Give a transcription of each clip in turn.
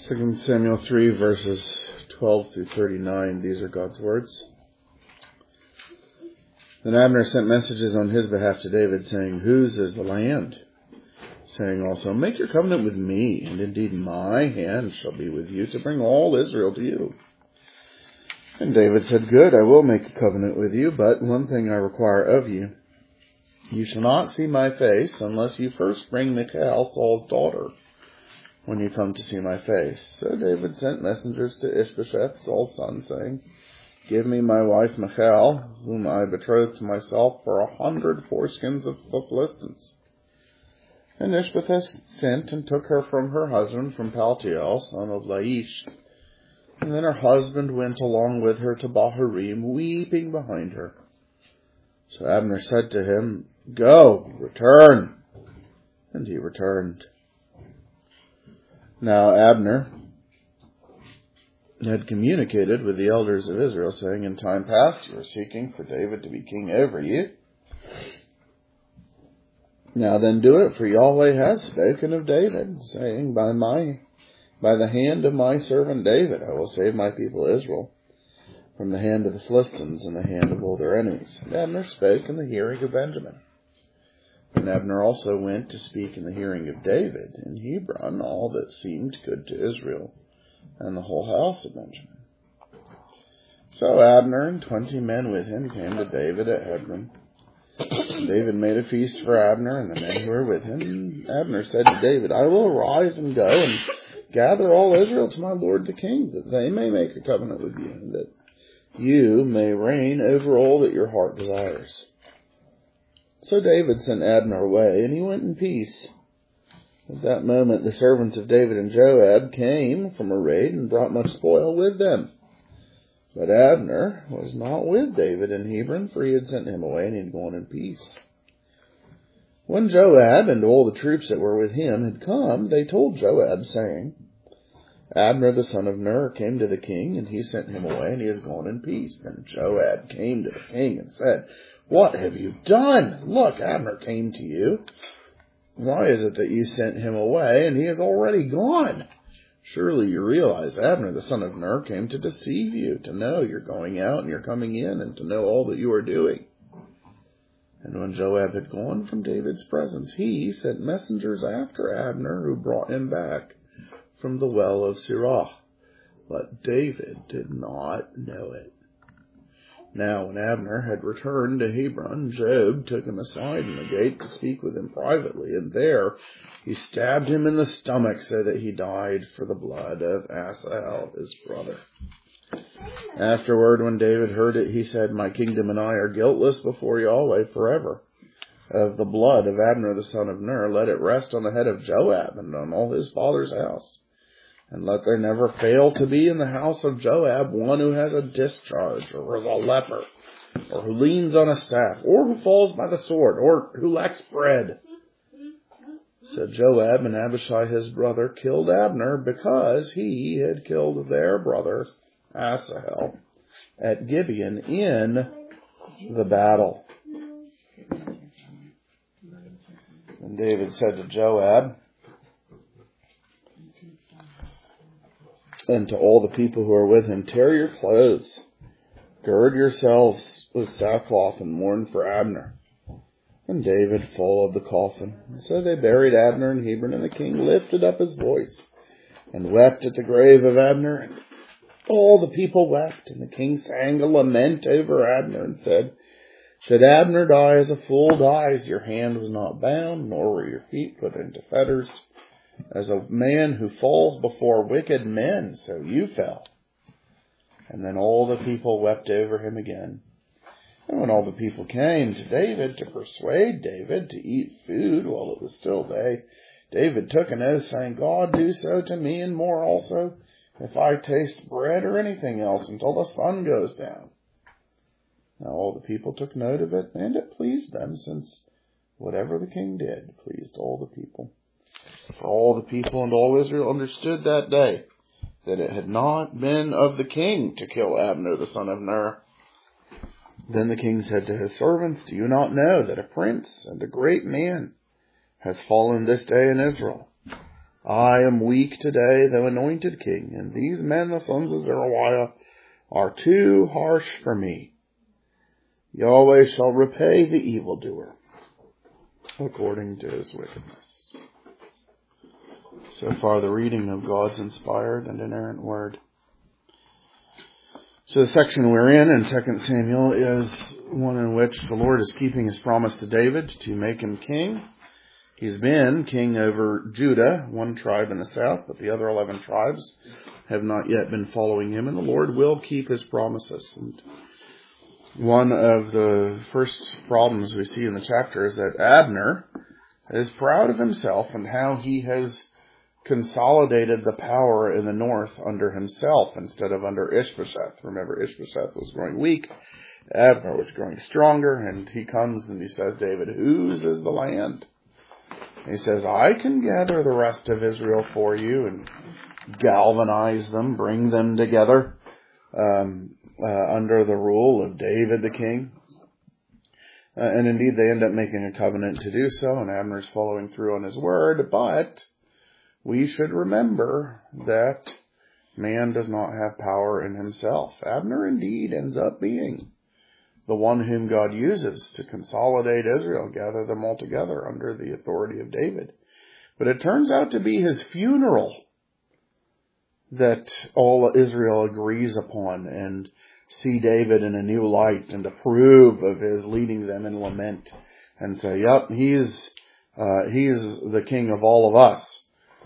2 Samuel 3, verses 12 through 39. These are God's words. Then Abner sent messages on his behalf to David, saying, "Whose is the land?" Saying also, "Make your covenant with me, and indeed my hand shall be with you to bring all Israel to you." And David said, "Good, I will make a covenant with you, but one thing I require of you. You shall not see my face unless you first bring Michal, Saul's daughter, when you come to see my face." So David sent messengers to Ishbosheth, Saul's son, saying, "Give me my wife Michal, whom I betrothed to myself for 100 foreskins of the Philistines." And Ishbosheth sent and took her from her husband from Paltiel, son of Laish. And then her husband went along with her to Bahurim, weeping behind her. So Abner said to him, "Go, return." And he returned. Now Abner had communicated with the elders of Israel, saying, "In time past you were seeking for David to be king over you. Now then do it, for Yahweh has spoken of David, saying, by the hand of my servant David, I will save my people Israel from the hand of the Philistines and the hand of all their enemies." And Abner spoke in the hearing of Benjamin. And Abner also went to speak in the hearing of David in Hebron all that seemed good to Israel and the whole house of Benjamin. So Abner and 20 men with him came to David at Hebron. David made a feast for Abner and the men who were with him. And Abner said to David, "I will arise and go and gather all Israel to my lord the king, that they may make a covenant with you, and that you may reign over all that your heart desires." So David sent Abner away, and he went in peace. At that moment the servants of David and Joab came from a raid and brought much spoil with them. But Abner was not with David in Hebron, for he had sent him away, and he had gone in peace. When Joab and all the troops that were with him had come, they told Joab, saying, "Abner the son of Ner came to the king, and he sent him away, and he has gone in peace." Then Joab came to the king and said, "What have you done? Look, Abner came to you. Why is it that you sent him away, and he is already gone? Surely you realize Abner the son of Ner came to deceive you, to know you're going out and you're coming in, and to know all that you are doing." And when Joab had gone from David's presence, he sent messengers after Abner, who brought him back from the well of Sirah. But David did not know it. Now when Abner had returned to Hebron, Joab took him aside in the gate to speak with him privately, and there he stabbed him in the stomach so that he died for the blood of Asahel, his brother. Afterward, when David heard it, he said, "My kingdom and I are guiltless before Yahweh forever. Of the blood of Abner the son of Ner, let it rest on the head of Joab and on all his father's house. And let there never fail to be in the house of Joab one who has a discharge, or is a leper, or who leans on a staff, or who falls by the sword, or who lacks bread." So Joab and Abishai his brother killed Abner, because he had killed their brother Asahel at Gibeon in the battle. And David said to Joab and to all the people who are with him, "Tear your clothes, gird yourselves with sackcloth, and mourn for Abner." And David followed the coffin. And so they buried Abner in Hebron, and the king lifted up his voice and wept at the grave of Abner. And all the people wept, and the king sang a lament over Abner and said, "Should Abner die as a fool dies, your hand was not bound, nor were your feet put into fetters. As a man who falls before wicked men, so you fell." And then all the people wept over him again. And when all the people came to David to persuade David to eat food while it was still day, David took an oath, saying, "God do so to me and more also, if I taste bread or anything else until the sun goes down." Now all the people took note of it, and it pleased them, since whatever the king did pleased all the people. For all the people and all Israel understood that day that it had not been of the king to kill Abner the son of Ner. Then the king said to his servants, "Do you not know that a prince and a great man has fallen this day in Israel? I am weak today, though anointed king, and these men, the sons of Zeruiah, are too harsh for me. Yahweh shall repay the evildoer according to his wickedness. So far, the reading of God's inspired and inerrant word. So the section we're in 2 Samuel is one in which the Lord is keeping his promise to David to make him king. He's been king over Judah, one tribe in the south, but the other 11 tribes have not yet been following him, and the Lord will keep his promises. And one of the first problems we see in the chapter is that Abner is proud of himself and how he has consolidated the power in the north under himself instead of under Ishbosheth. Remember, Ishbosheth was growing weak, Abner was growing stronger, and he comes and he says, David, whose is the land? He says, I can gather the rest of Israel for you and galvanize them, bring them together under the rule of David the king. And indeed, they end up making a covenant to do so, and Abner's following through on his word. But we should remember that man does not have power in himself. Abner indeed ends up being the one whom God uses to consolidate Israel, gather them all together under the authority of David. But it turns out to be his funeral that all Israel agrees upon and see David in a new light and approve of his leading them in lament and say, yep, he's the king of all of us.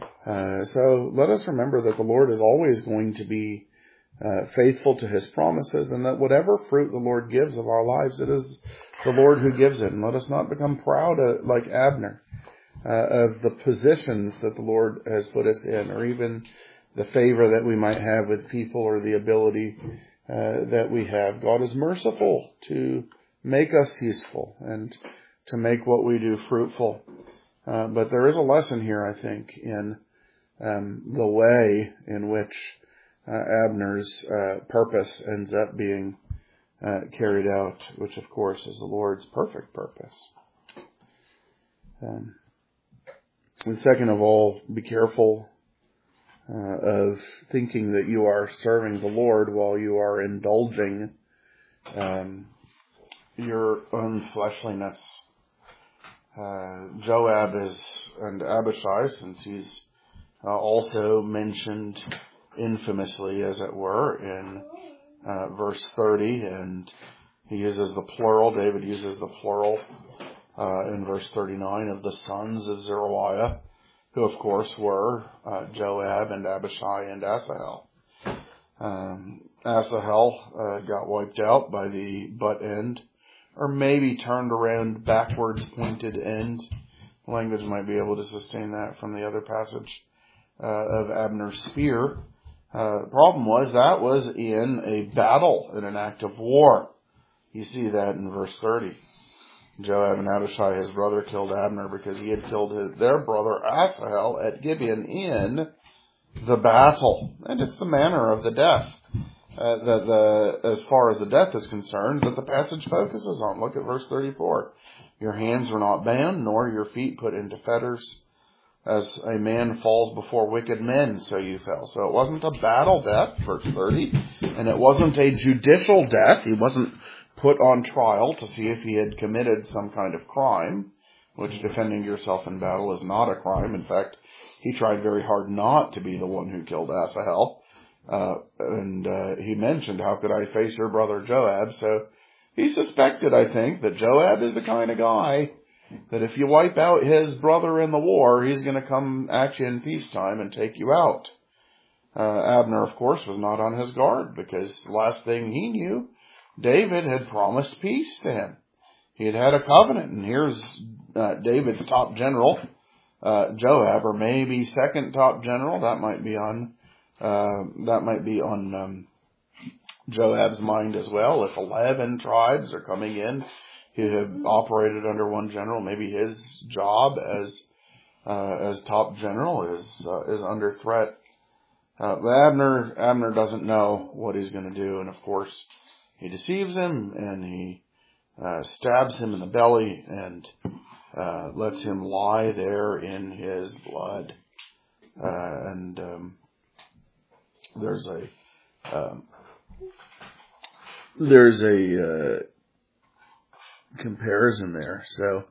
So let us remember that the Lord is always going to be faithful to his promises, and that whatever fruit the Lord gives of our lives, it is the Lord who gives it. And let us not become proud like Abner of the positions that the Lord has put us in, or even the favor that we might have with people, or the ability that we have. God is merciful to make us useful and to make what we do fruitful. But there is a lesson here, I think, in the way in which Abner's purpose ends up being carried out, which of course is the Lord's perfect purpose. And second of all, be careful of thinking that you are serving the Lord while you are indulging your own fleshliness. Joab and Abishai, since he's also mentioned infamously, as it were, in verse 30, and he uses the plural, David uses the plural in verse 39 of the sons of Zeruiah, who of course were Joab and Abishai and Asahel. Asahel got wiped out by the butt end, or maybe turned around backwards pointed end. Language might be able to sustain that from the other passage of Abner's spear. The problem was that was in a battle, in an act of war. You see that in verse 30. Joab and Abishai, his brother, killed Abner because he had killed their brother Asahel at Gibeon in the battle. And it's the manner of the death, as far as the death is concerned, that the passage focuses on. Look at verse 34. Your hands were not bound, nor your feet put into fetters. As a man falls before wicked men, so you fell. So it wasn't a battle death, verse 30, and it wasn't a judicial death. He wasn't put on trial to see if he had committed some kind of crime, which defending yourself in battle is not a crime. In fact, he tried very hard not to be the one who killed Asahel. And he mentioned, how could I face your brother Joab? So he suspected, I think, that Joab is the kind of guy that if you wipe out his brother in the war, he's going to come at you in peacetime and take you out. Abner, of course, was not on his guard, because the last thing he knew, David had promised peace to him. He had had a covenant, and here's David's top general, Joab, or maybe second top general. That might be on Joab's mind as well. If 11 tribes are coming in who have operated under one general, maybe his job as top general is under threat. But Abner doesn't know what he's going to do, and of course he deceives him, and he stabs him in the belly and lets him lie there in his blood. And there's a comparison there. So,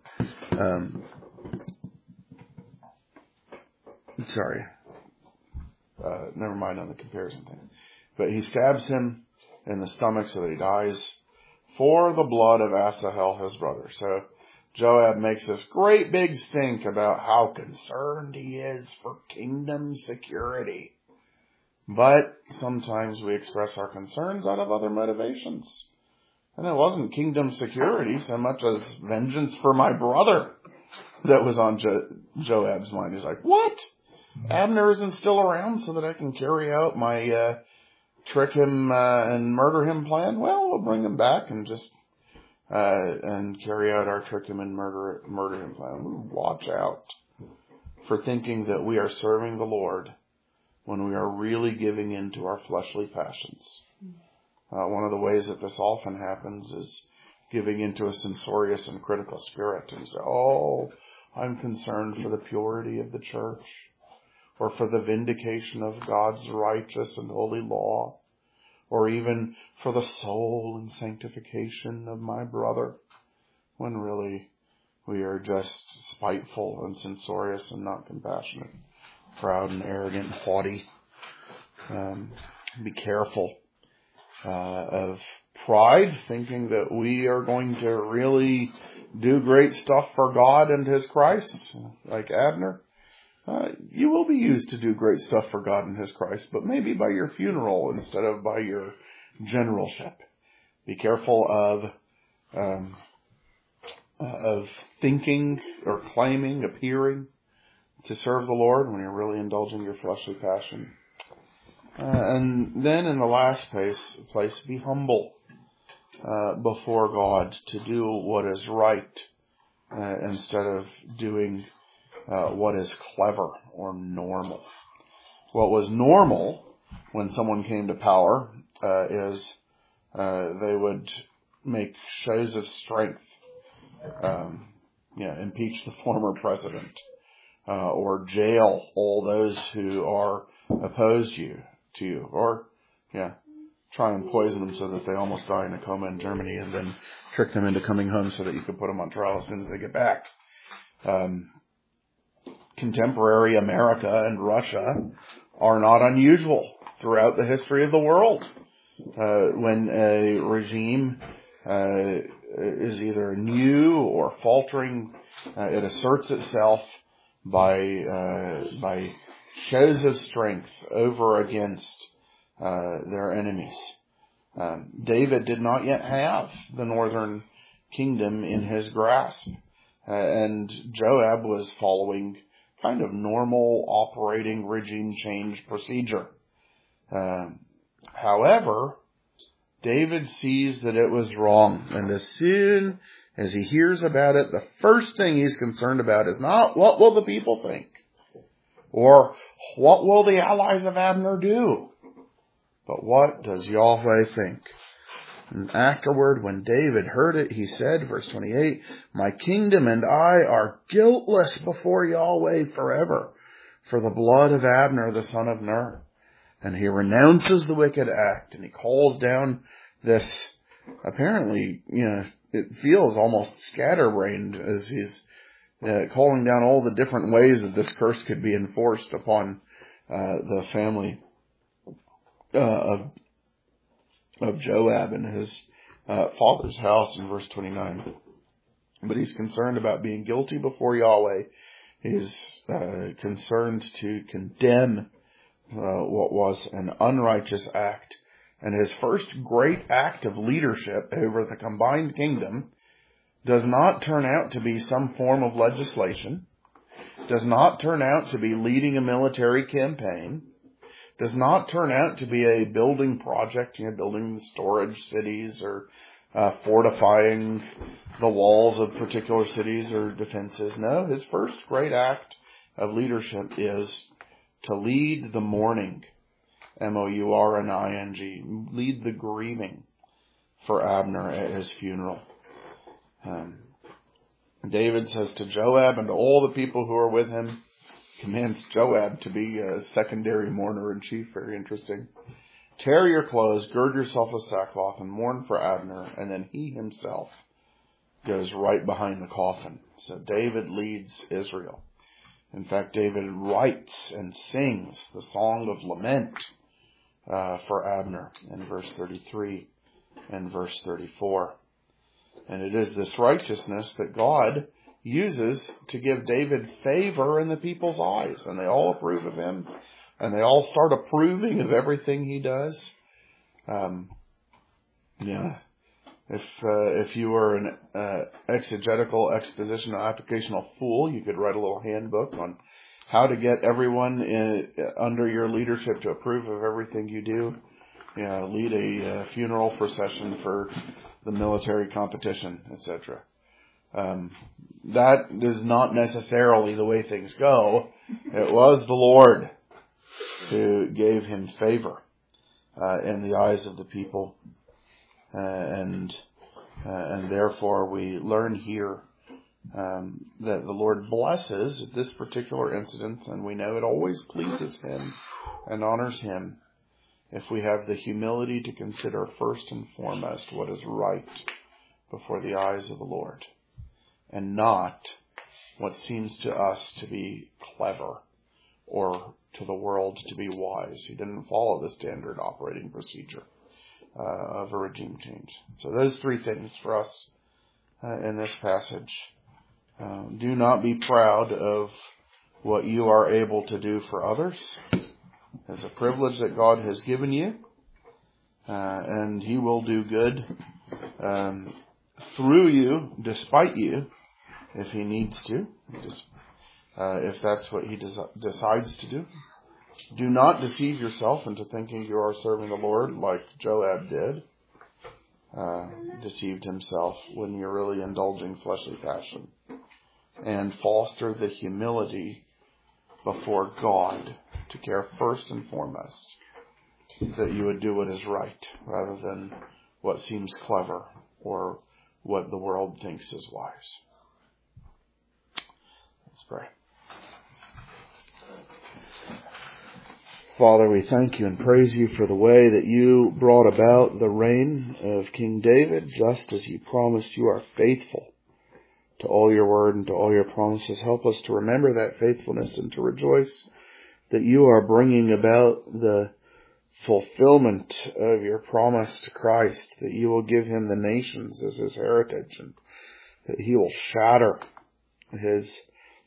sorry. Never mind on the comparison thing. But he stabs him in the stomach so that he dies for the blood of Asahel, his brother. So Joab makes this great big stink about how concerned he is for kingdom security. But sometimes we express our concerns out of other motivations. And it wasn't kingdom security so much as vengeance for my brother that was on Joab's mind. He's like, what? Abner isn't still around so that I can carry out my trick him and murder him plan? Well, we'll bring him back and just and carry out our trick him and murder him plan. Watch out for thinking that we are serving the Lord when we are really giving in to our fleshly passions. One of the ways that this often happens is giving into a censorious and critical spirit and say, oh, I'm concerned for the purity of the church, or for the vindication of God's righteous and holy law, or even for the soul and sanctification of my brother, when really we are just spiteful and censorious and not compassionate, proud and arrogant and haughty. Be careful of pride, thinking that we are going to really do great stuff for God and His Christ, like Abner. You will be used to do great stuff for God and His Christ, but maybe by your funeral instead of by your generalship. Be careful of thinking or claiming, appearing to serve the Lord when you're really indulging your fleshly passion. And then in the last place, be humble before God to do what is right instead of doing what is clever or normal. What was normal when someone came to power is they would make shows of strength, impeach the former president, or jail all those who are opposed to you, or try and poison them so that they almost die in a coma in Germany, and then trick them into coming home so that you could put them on trial as soon as they get back. Contemporary America and Russia are not unusual throughout the history of the world. When a regime is either new or faltering, it asserts itself by shows of strength over against their enemies. David did not yet have the northern kingdom in his grasp, and Joab was following kind of normal operating regime change procedure. However, David sees that it was wrong, and as soon as he hears about it, the first thing he's concerned about is not what will the people think, or what will the allies of Abner do, but what does Yahweh think? And afterward, when David heard it, he said, verse 28, my kingdom and I are guiltless before Yahweh forever for the blood of Abner, the son of Ner. And he renounces the wicked act, and he calls down this, apparently, it feels almost scatterbrained as he's calling down all the different ways that this curse could be enforced upon the family of Joab and his father's house in verse 29. But he's concerned about being guilty before Yahweh. He's concerned to condemn what was an unrighteous act. And his first great act of leadership over the combined kingdom does not turn out to be some form of legislation, does not turn out to be leading a military campaign, does not turn out to be a building project, building storage cities or fortifying the walls of particular cities or defenses. No, his first great act of leadership is to lead the mourning, M-O-U-R-N-I-N-G, lead the grieving for Abner at his funeral. David says to Joab and to all the people who are with him, commands Joab to be a secondary mourner-in-chief. Very interesting. Tear your clothes, gird yourself with sackcloth, and mourn for Abner. And then he himself goes right behind the coffin. So David leads Israel. In fact, David writes and sings the song of lament for Abner in verse 33 and verse 34. And it is this righteousness that God uses to give David favor in the people's eyes. And they all approve of him. And they all start approving of everything he does. If you were an exegetical, expositional, applicational fool, you could write a little handbook on how to get everyone under your leadership to approve of everything you do. Lead a funeral procession for the military competition, etc. That is not necessarily the way things go. It was the Lord who gave him favor in the eyes of the people. And therefore we learn here that the Lord blesses this particular incident, and we know it always pleases him and honors him if we have the humility to consider first and foremost what is right before the eyes of the Lord, and not what seems to us to be clever or to the world to be wise. He didn't follow the standard operating procedure of a regime change. So those three things for us in this passage. Do not be proud of what you are able to do for others. It's a privilege that God has given you, and he will do good through you, despite you, if he needs to, if that's what he decides to do. Do not deceive yourself into thinking you are serving the Lord like Joab did. Deceived himself when you're really indulging fleshly passion. And foster the humility before God to care first and foremost that you would do what is right rather than what seems clever or what the world thinks is wise. Let's pray. Father, we thank you and praise you for the way that you brought about the reign of King David, just as you promised. You are faithful to all your word and to all your promises. Help us to remember that faithfulness and to rejoice that you are bringing about the fulfillment of your promise to Christ, that you will give him the nations as his heritage, and that he will shatter his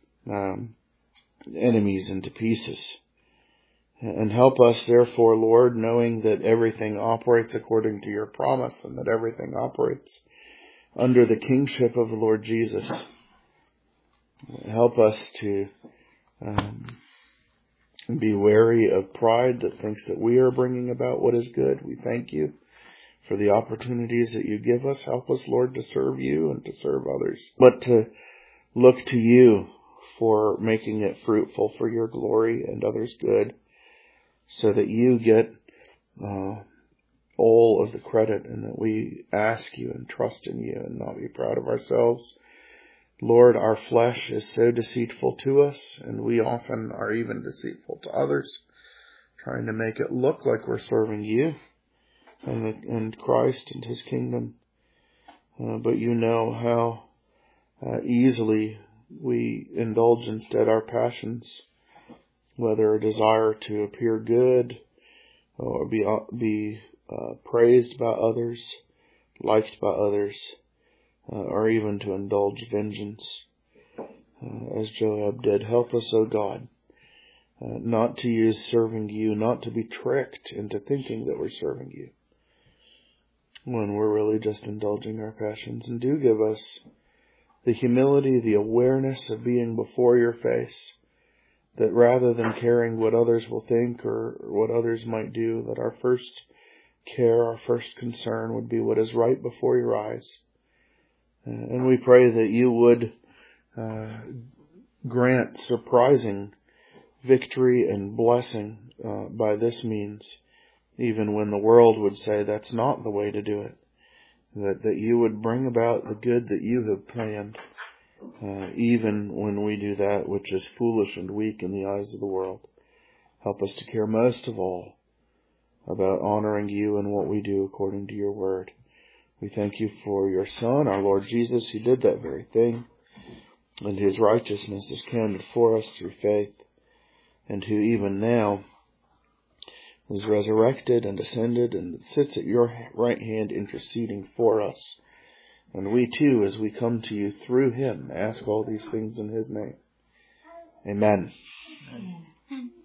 enemies into pieces. And help us, therefore, Lord, knowing that everything operates according to your promise and that everything operates under the kingship of the Lord Jesus. Help us to be wary of pride that thinks that we are bringing about what is good. We thank you for the opportunities that you give us. Help us, Lord, to serve you and to serve others, but to look to you for making it fruitful for your glory and others' good, so that you get all of the credit, and that we ask you and trust in you and not be proud of ourselves. Lord, our flesh is so deceitful to us, and we often are even deceitful to others, trying to make it look like we're serving you and Christ and his kingdom. But you know how easily we indulge instead our passions, whether a desire to appear good or be praised by others, liked by others, or even to indulge vengeance, as Joab did. Help us, O God, not to use serving you, not to be tricked into thinking that we're serving you, when we're really just indulging our passions. And do give us the humility, the awareness of being before your face, that rather than caring what others will think or what others might do, that our first care, our first concern would be what is right before your eyes. And we pray that you would grant surprising victory and blessing by this means, even when the world would say that's not the way to do it. That you would bring about the good that you have planned, even when we do that which is foolish and weak in the eyes of the world. Help us to care most of all about honoring you and what we do according to your word. We thank you for your Son, our Lord Jesus, who did that very thing, and his righteousness is counted for us through faith, and who even now is resurrected and ascended and sits at your right hand interceding for us. And we too, as we come to you through him, ask all these things in his name. Amen. Amen.